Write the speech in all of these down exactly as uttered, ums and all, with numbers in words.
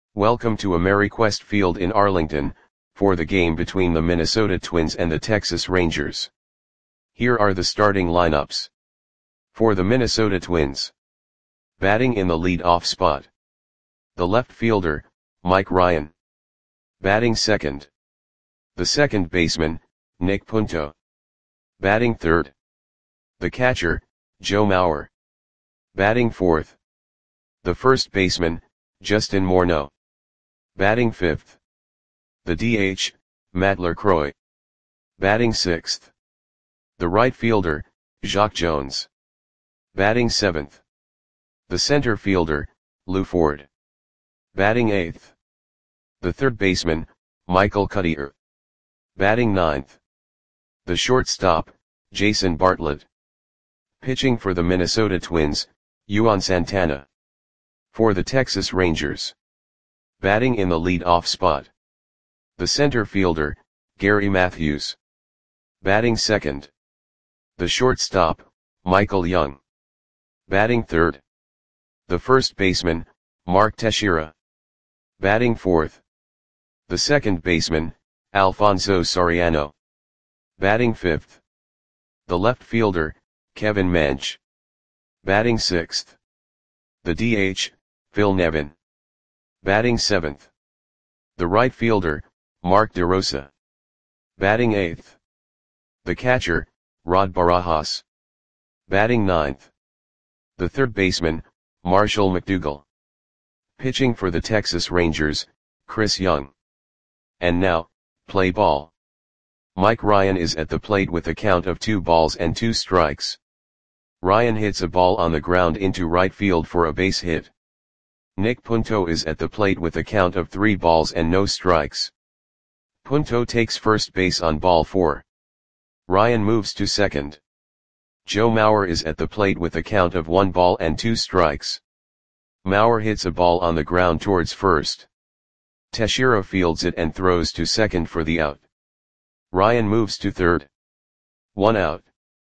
Welcome to AmeriQuest Field in Arlington, for the game between the Minnesota Twins and the Texas Rangers. Here are the starting lineups. For the Minnesota Twins. Batting in the lead-off spot. The left fielder, Mike Ryan. Batting second. The second baseman, Nick Punto. Batting third. The catcher, Joe Mauer. Batting fourth. The first baseman, Justin Morneau. Batting fifth. The D H, Matt LaCroix. Batting sixth. The right fielder, Jacque Jones. Batting seventh. The center fielder, Lew Ford. Batting eighth. The third baseman, Michael Cuddyer. Batting ninth. The shortstop, Jason Bartlett. Pitching for the Minnesota Twins, Juan Santana. For the Texas Rangers. Batting in the lead-off spot. The center fielder, Gary Matthews. Batting second. The shortstop, Michael Young. Batting third. The first baseman, Mark Teixeira. Batting fourth. The second baseman, Alfonso Soriano. Batting fifth. The left fielder, Kevin Mench. Batting sixth. The D H, Phil Nevin. Batting seventh. The right fielder, Mark DeRosa. Batting eighth. The catcher, Rod Barajas. Batting ninth. The third baseman, Marshall McDougall. Pitching for the Texas Rangers, Chris Young. And now, play ball. Mike Ryan is at the plate with a count of two balls and two strikes. Ryan hits a ball on the ground into right field for a base hit. Nick Punto is at the plate with a count of three balls and no strikes. Punto takes first base on ball four. Ryan moves to second. Joe Mauer is at the plate with a count of one ball and two strikes. Mauer hits a ball on the ground towards first. Teixeira fields it and throws to second for the out. Ryan moves to third. One out.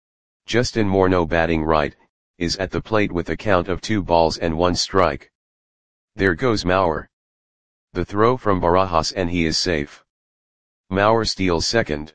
Justin Morneau, batting right, is at the plate with a count of two balls and one strike. There goes Mauer. The throw from Barajas and he is safe. Mauer steals second.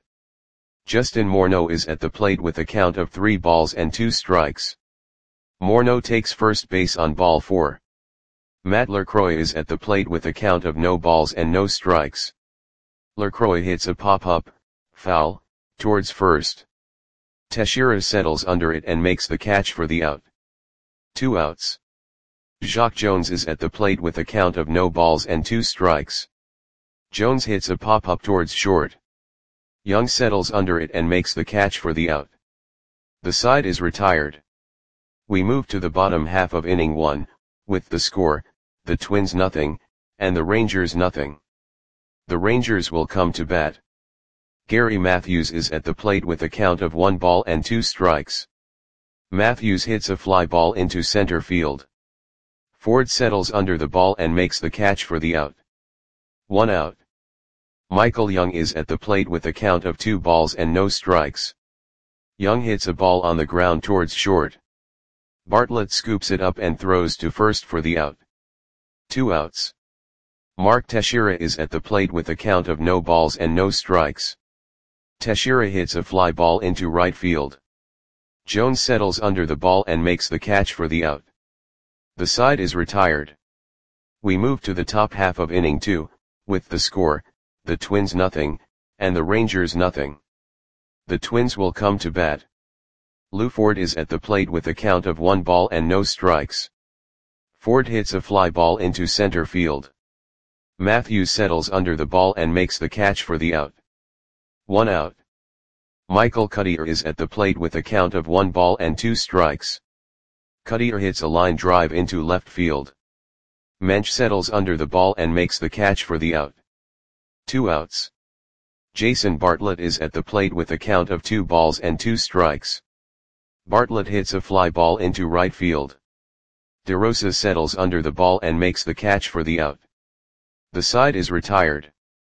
Justin Morneau is at the plate with a count of three balls and two strikes. Morneau takes first base on ball four. Matt LaCroix is at the plate with a count of no balls and no strikes. LaCroix hits a pop-up, foul, towards first. Teixeira settles under it and makes the catch for the out. Two outs. Jacque Jones is at the plate with a count of no balls and two strikes. Jones hits a pop-up towards short. Young settles under it and makes the catch for the out. The side is retired. We move to the bottom half of inning one, with the score, the Twins nothing, and the Rangers nothing. The Rangers will come to bat. Gary Matthews is at the plate with a count of one ball and two strikes. Matthews hits a fly ball into center field. Ford settles under the ball and makes the catch for the out. One out. Michael Young is at the plate with a count of two balls and no strikes. Young hits a ball on the ground towards short. Bartlett scoops it up and throws to first for the out. Two outs. Mark Teixeira is at the plate with a count of no balls and no strikes. Teixeira hits a fly ball into right field. Jones settles under the ball and makes the catch for the out. The side is retired. We move to the top half of inning two, with the score, the Twins nothing, and the Rangers nothing. The Twins will come to bat. Lew Ford is at the plate with a count of one ball and no strikes. Ford hits a fly ball into center field. Matthews settles under the ball and makes the catch for the out. One out. Michael Cuddyer is at the plate with a count of one ball and two strikes. Cuddyer hits a line drive into left field. Mench settles under the ball and makes the catch for the out. Two outs. Jason Bartlett is at the plate with a count of two balls and two strikes. Bartlett hits a fly ball into right field. DeRosa settles under the ball and makes the catch for the out. The side is retired.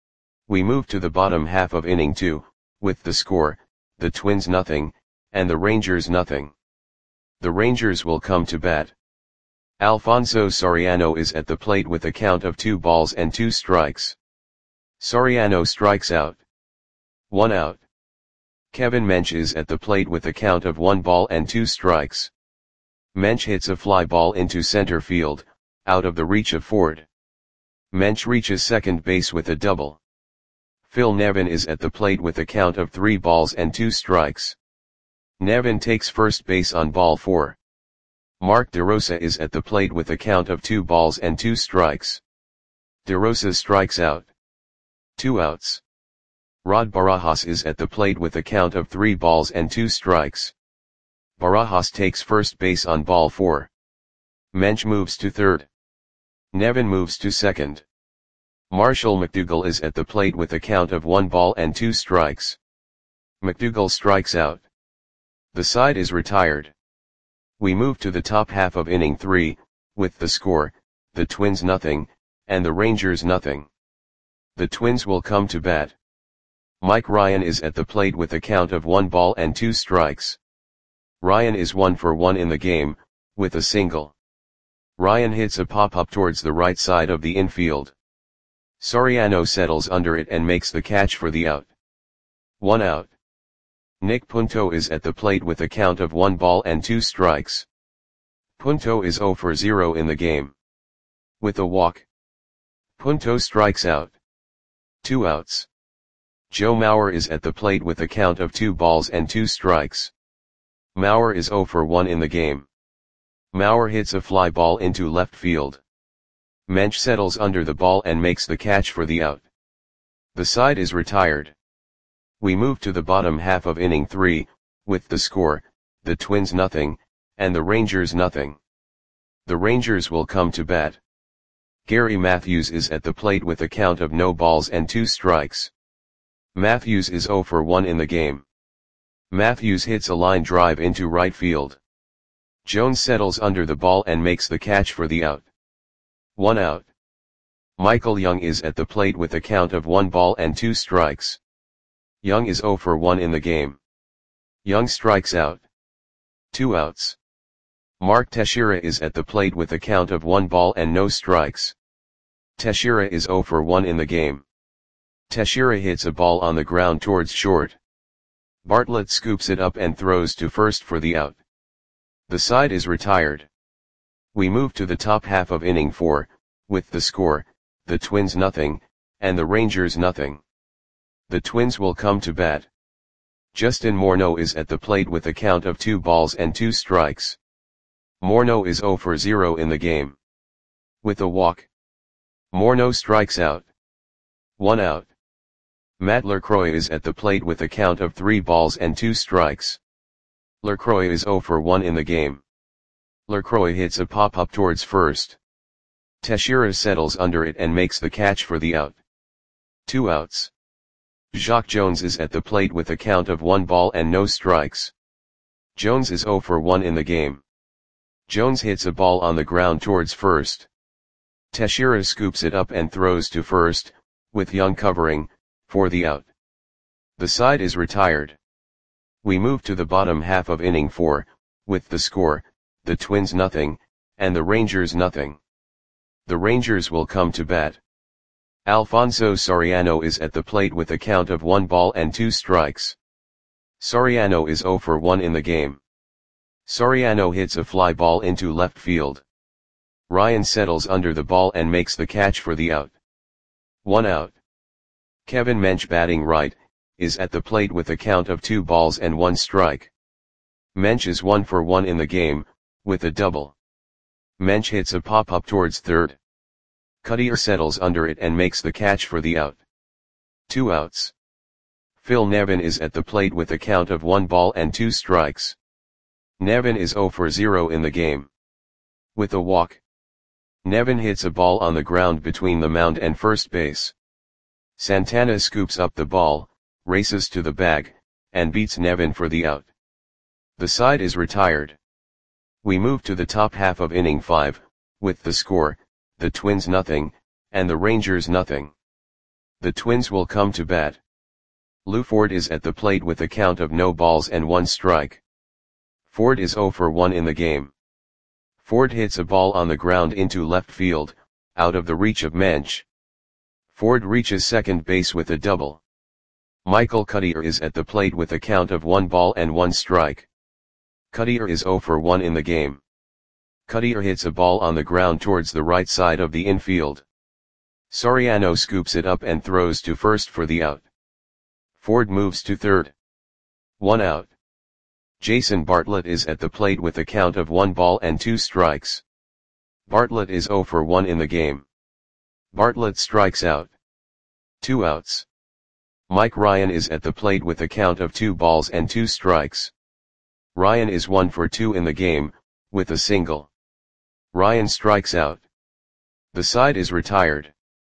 We move to the bottom half of inning two, with the score, the Twins nothing, and the Rangers nothing. The Rangers will come to bat. Alfonso Soriano is at the plate with a count of two balls and two strikes. Soriano strikes out. One out. Kevin Mench is at the plate with a count of one ball and two strikes. Mench hits a fly ball into center field, out of the reach of Ford. Mench reaches second base with a double. Phil Nevin is at the plate with a count of three balls and two strikes. Nevin takes first base on ball four. Mark DeRosa is at the plate with a count of two balls and two strikes. DeRosa strikes out. Two outs. Rod Barajas is at the plate with a count of three balls and two strikes. Barajas takes first base on ball four. Mench moves to third. Nevin moves to second. Marshall McDougall is at the plate with a count of one ball and two strikes. McDougall strikes out. The side is retired. We move to the top half of inning three, with the score, the Twins nothing, and the Rangers nothing. The Twins will come to bat. Mike Ryan is at the plate with a count of one ball and two strikes. Ryan is one for one in the game, with a single. Ryan hits a pop-up towards the right side of the infield. Soriano settles under it and makes the catch for the out. One out. Nick Punto is at the plate with a count of one ball and two strikes. Punto is zero for zero in the game. With a walk. Punto strikes out. Two outs. Joe Mauer is at the plate with a count of two balls and two strikes. Mauer is zero for one in the game. Mauer hits a fly ball into left field. Mench settles under the ball and makes the catch for the out. The side is retired. We move to the bottom half of inning three, with the score, the Twins nothing, and the Rangers nothing. The Rangers will come to bat. Gary Matthews is at the plate with a count of no balls and two strikes. Matthews is zero for one in the game. Matthews hits a line drive into right field. Jones settles under the ball and makes the catch for the out. One out. Michael Young is at the plate with a count of one ball and two strikes. Young is zero for one in the game. Young strikes out. Two outs. Mark Teixeira is at the plate with a count of one ball and no strikes. Teixeira is zero for one in the game. Teixeira hits a ball on the ground towards short. Bartlett scoops it up and throws to first for the out. The side is retired. We move to the top half of inning four, with the score, the Twins nothing, and the Rangers nothing. The Twins will come to bat. Justin Morneau is at the plate with a count of two balls and two strikes. Morneau is zero for zero in the game. With a walk. Morneau strikes out. One out. Matt LaCroix is at the plate with a count of three balls and two strikes. LaCroix is zero for one in the game. LaCroix hits a pop-up towards first. Teixeira settles under it and makes the catch for the out. Two outs. Jacque Jones is at the plate with a count of one ball and no strikes. Jones is zero for one in the game. Jones hits a ball on the ground towards first. Teixeira scoops it up and throws to first, with Young covering, for the out. The side is retired. We move to the bottom half of inning four, with the score, the Twins nothing, and the Rangers nothing. The Rangers will come to bat. Alfonso Soriano is at the plate with a count of one ball and two strikes. Soriano is zero for one in the game. Soriano hits a fly ball into left field. Ryan settles under the ball and makes the catch for the out. One out. Kevin Mench, batting right, is at the plate with a count of two balls and one strike. Mench is one for one in the game, with a double. Mench hits a pop-up towards third. Cutter settles under it and makes the catch for the out. Two outs. Phil Nevin is at the plate with a count of one ball and two strikes. Nevin is zero for zero in the game. With a walk. Nevin hits a ball on the ground between the mound and first base. Santana scoops up the ball, races to the bag, and beats Nevin for the out. The side is retired. We move to the top half of inning five, with the score, the Twins nothing, and the Rangers nothing. The Twins will come to bat. Lou Ford is at the plate with a count of no balls and one strike. Ford is zero for one in the game. Ford hits a ball on the ground into left field, out of the reach of Mensch. Ford reaches second base with a double. Michael Cuddyer is at the plate with a count of one ball and one strike. Cuddyer is zero for one in the game. Cuddyer hits a ball on the ground towards the right side of the infield. Soriano scoops it up and throws to first for the out. Ford moves to third. One out. Jason Bartlett is at the plate with a count of one ball and two strikes. Bartlett is zero for one in the game. Bartlett strikes out. Two outs. Mike Ryan is at the plate with a count of two balls and two strikes. Ryan is one for two in the game, with a single. Ryan strikes out. The side is retired.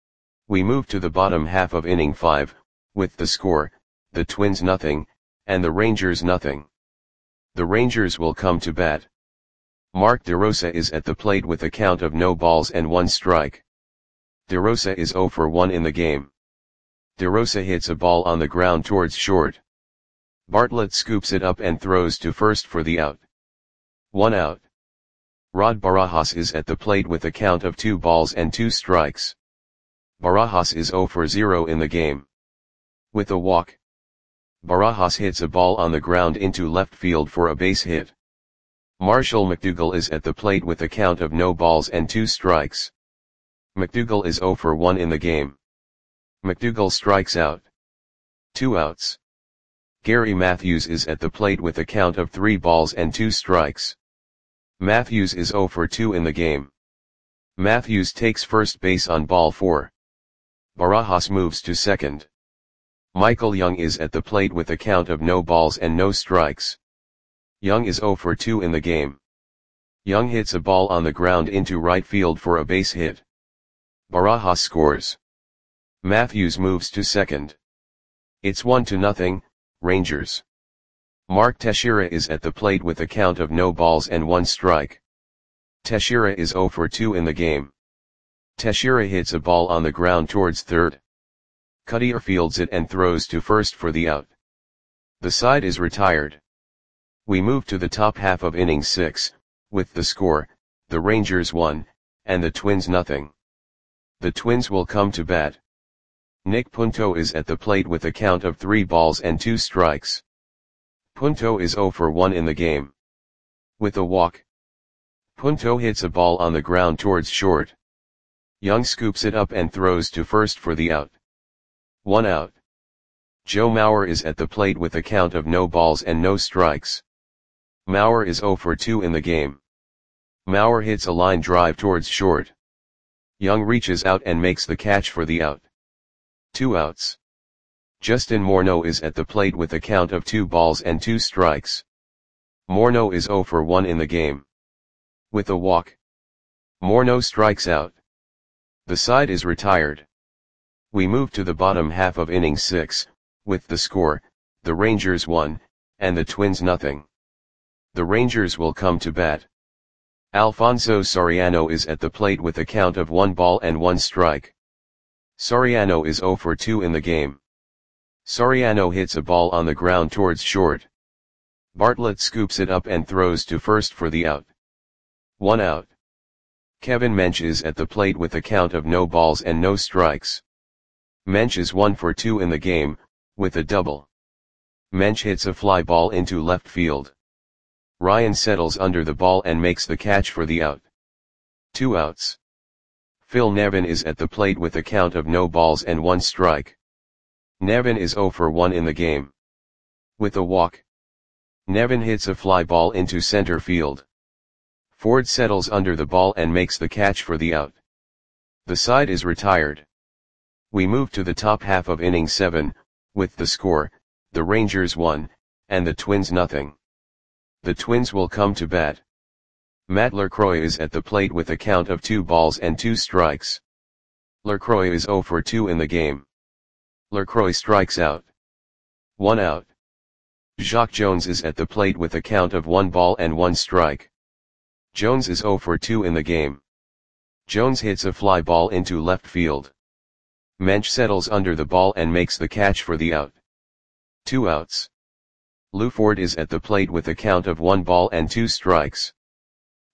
We move to the bottom half of inning five, with the score, the Twins nothing, and the Rangers nothing. The Rangers will come to bat. Mark DeRosa is at the plate with a count of no balls and one strike. DeRosa is zero for one in the game. DeRosa hits a ball on the ground towards short. Bartlett scoops it up and throws to first for the out. One out. Rod Barajas is at the plate with a count of two balls and two strikes. Barajas is zero for zero in the game. With a walk. Barajas hits a ball on the ground into left field for a base hit. Marshall McDougall is at the plate with a count of no balls and two strikes. McDougall is zero for one in the game. McDougall strikes out. Two outs. Gary Matthews is at the plate with a count of three balls and two strikes. Matthews is zero for two in the game. Matthews takes first base on ball four. Barajas moves to second. Michael Young is at the plate with a count of no balls and no strikes. Young is zero for two in the game. Young hits a ball on the ground into right field for a base hit. Barajas scores. Matthews moves to second. It's one to nothing, Rangers. Mark Teixeira is at the plate with a count of no balls and one strike. Teixeira is zero for two in the game. Teixeira hits a ball on the ground towards third. Cuddyer fields it and throws to first for the out. The side is retired. We move to the top half of inning six, with the score, the Rangers one, and the Twins nothing. The Twins will come to bat. Nick Punto is at the plate with a count of three balls and two strikes. Punto is zero for one in the game. With a walk. Punto hits a ball on the ground towards short. Young scoops it up and throws to first for the out. One out. Joe Mauer is at the plate with a count of no balls and no strikes. Mauer is zero for two in the game. Mauer hits a line drive towards short. Young reaches out and makes the catch for the out. Two outs. Justin Morneau is at the plate with a count of two balls and two strikes. Morneau is zero for one in the game. With a walk. Morneau strikes out. The side is retired. We move to the bottom half of inning six, with the score, the Rangers one, and the Twins nothing. The Rangers will come to bat. Alfonso Soriano is at the plate with a count of one ball and one strike. Soriano is zero for two in the game. Soriano hits a ball on the ground towards short. Bartlett scoops it up and throws to first for the out. One out. Kevin Mensch is at the plate with a count of no balls and no strikes. Mensch is one for two in the game, with a double. Mensch hits a fly ball into left field. Ryan settles under the ball and makes the catch for the out. Two outs. Phil Nevin is at the plate with a count of no balls and one strike. Nevin is zero for one in the game. With a walk. Nevin hits a fly ball into center field. Ford settles under the ball and makes the catch for the out. The side is retired. We move to the top half of inning seven, with the score, the Rangers one, and the Twins nothing. The Twins will come to bat. Matt LaCroix is at the plate with a count of two balls and two strikes. LaCroix is zero for two in the game. LaCroix strikes out. One out. Jacque Jones is at the plate with a count of one ball and one strike. Jones is zero for two in the game. Jones hits a fly ball into left field. Mensch settles under the ball and makes the catch for the out. Two outs. Lou Ford is at the plate with a count of one ball and two strikes.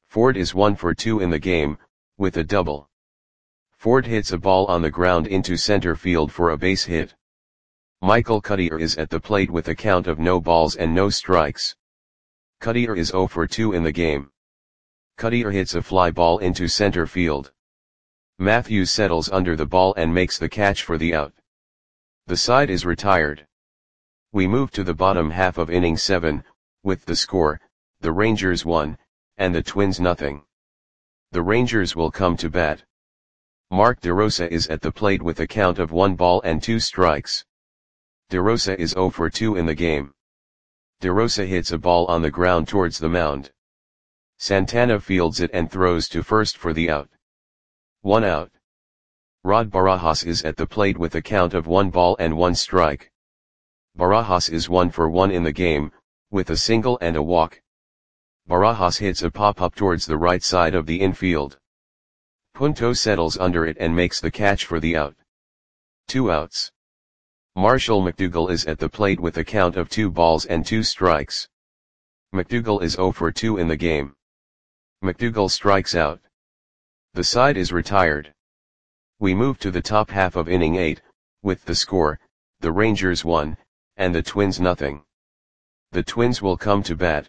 Ford is one for two in the game, with a double. Ford hits a ball on the ground into center field for a base hit. Michael Cuddyer is at the plate with a count of no balls and no strikes. Cuddyer is zero for two in the game. Cuddyer hits a fly ball into center field. Matthews settles under the ball and makes the catch for the out. The side is retired. We move to the bottom half of inning seven, with the score, the Rangers one, and the Twins nothing. The Rangers will come to bat. Mark DeRosa is at the plate with a count of one ball and two strikes. DeRosa is zero for two in the game. DeRosa hits a ball on the ground towards the mound. Santana fields it and throws to first for the out. One out. Rod Barajas is at the plate with a count of one ball and one strike. Barajas is one for one in the game, with a single and a walk. Barajas hits a pop-up towards the right side of the infield. Punto settles under it and makes the catch for the out. Two outs. Marshall McDougall is at the plate with a count of two balls and two strikes. McDougall is zero for two in the game. McDougall strikes out. The side is retired. We move to the top half of inning eight, with the score, the Rangers one, and the Twins nothing. The Twins will come to bat.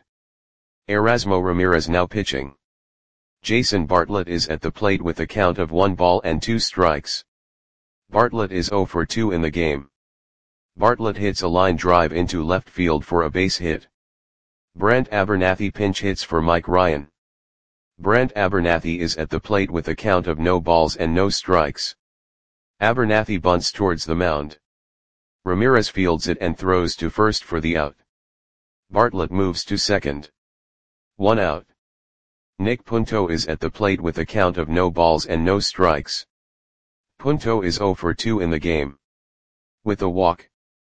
Erasmo Ramirez now pitching. Jason Bartlett is at the plate with a count of one ball and two strikes. Bartlett is zero for two in the game. Bartlett hits a line drive into left field for a base hit. Brent Abernathy pinch hits for Mike Ryan. Brent Abernathy is at the plate with a count of no balls and no strikes. Abernathy bunts towards the mound. Ramirez fields it and throws to first for the out. Bartlett moves to second. One out. Nick Punto is at the plate with a count of no balls and no strikes. Punto is zero for two in the game. With a walk.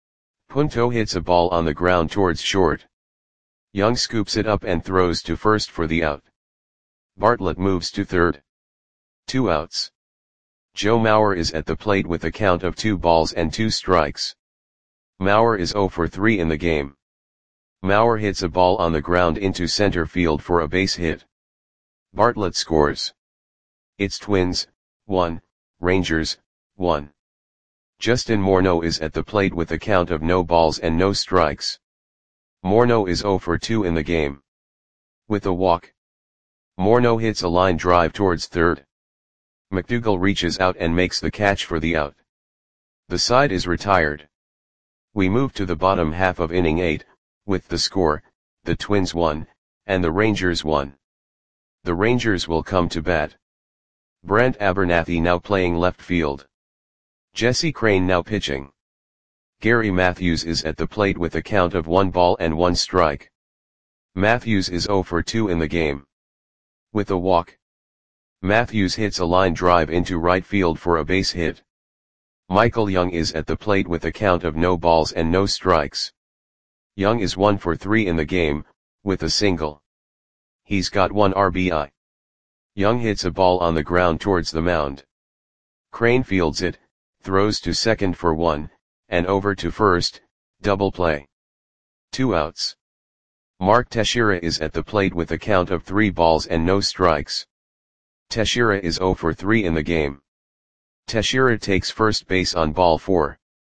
Punto hits a ball on the ground towards short. Young scoops it up and throws to first for the out. Bartlett moves to third. Two outs. Joe Mauer is at the plate with a count of two balls and two strikes. Mauer is zero for three in the game. Mauer hits a ball on the ground into center field for a base hit. Bartlett scores. It's Twins, one, Rangers, one. Justin Morneau is at the plate with a count of no balls and no strikes. Morneau is zero for two in the game. With a walk. Morneau hits a line drive towards third. McDougall reaches out and makes the catch for the out. The side is retired. We move to the bottom half of inning eight, with the score, the Twins one, and the Rangers one. The Rangers will come to bat. Brent Abernathy now playing left field. Jesse Crane now pitching. Gary Matthews is at the plate with a count of one ball and one strike. Matthews is zero for two in the game. With a walk. Matthews hits a line drive into right field for a base hit. Michael Young is at the plate with a count of no balls and no strikes. Young is one for three in the game, with a single. He's got one R B I. Young hits a ball on the ground towards the mound. Crane fields it, throws to second for one, and over to first, double play. Two outs. Mark Teixeira is at the plate with a count of three balls and no strikes. Teixeira is zero for three in the game. Teixeira takes first base on ball four.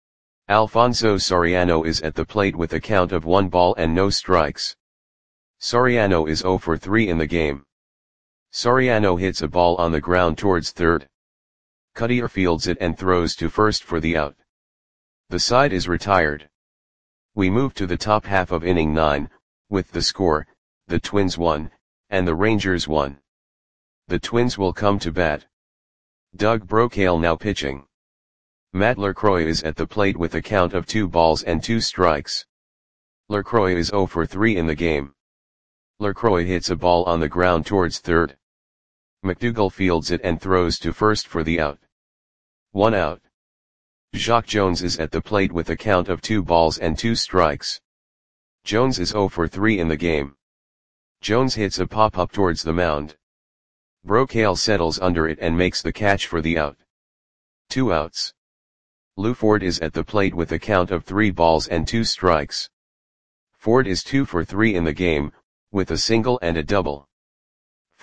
Alfonso Soriano is at the plate with a count of one ball and no strikes. Soriano is zero for three in the game. Soriano hits a ball on the ground towards third. Cuddyer fields it and throws to first for the out. The side is retired. We move to the top half of inning nine, with the score, the Twins one, and the Rangers one. The Twins will come to bat. Doug Brocail now pitching. Matt LaCroix is at the plate with a count of two balls and two strikes. LaCroix is zero for three in the game. LaCroix hits a ball on the ground towards third. McDougall fields it and throws to first for the out. One out. Jacque Jones is at the plate with a count of two balls and two strikes. Jones is zero for three in the game. Jones hits a pop-up towards the mound. Brocail settles under it and makes the catch for the out. Two outs. Lou Ford is at the plate with a count of three balls and two strikes. Ford is two for three in the game, with a single and a double.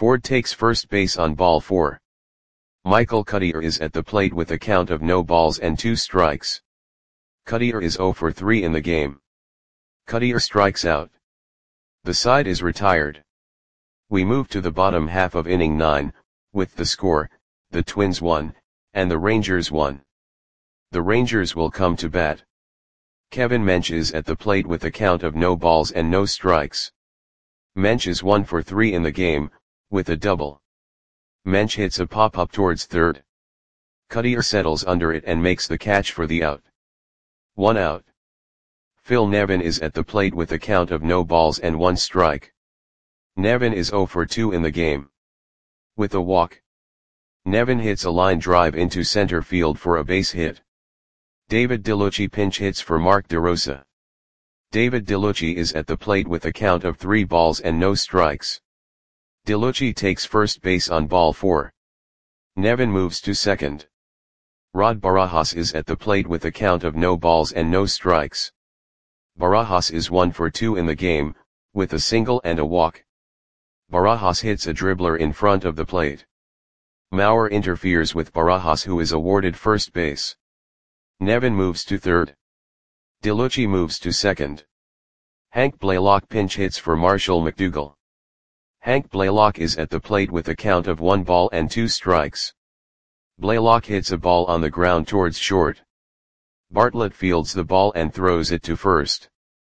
Ford takes first base on ball four. Michael Cuddyer is at the plate with a count of no balls and two strikes. Cuddyer is zero for three in the game. Cuddyer strikes out. The side is retired. We move to the bottom half of inning nine, with the score, the Twins won, and the Rangers won. The Rangers will come to bat. Kevin Mench is at the plate with a count of no balls and no strikes. Mench is one for three in the game, with a double. Mench hits a pop-up towards third. Cuddyer settles under it and makes the catch for the out. One out. Phil Nevin is at the plate with a count of no balls and one strike. Nevin is zero for two in the game. With a walk. Nevin hits a line drive into center field for a base hit. David DeLucci pinch hits for Mark DeRosa. David DeLucci is at the plate with a count of three balls and no strikes. DeLucci takes first base on ball four. Nevin moves to second. Rod Barajas is at the plate with a count of no balls and no strikes. Barajas is one for two in the game, with a single and a walk. Barajas hits a dribbler in front of the plate. Mauer interferes with Barajas, who is awarded first base. Nevin moves to third. DeLucci moves to second. Hank Blaylock pinch hits for Marshall McDougall. Hank Blaylock is at the plate with a count of one ball and two strikes. Blaylock hits a ball on the ground towards short. Bartlett fields the ball and throws it to first.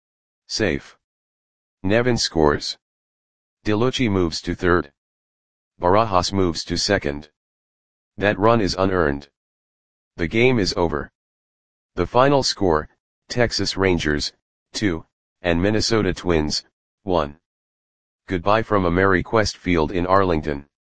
Safe. Nevin scores. DeLucci moves to third. Barajas moves to second. That run is unearned. The game is over. The final score, Texas Rangers, two, and Minnesota Twins, one. Goodbye from AmeriQuest Field in Arlington.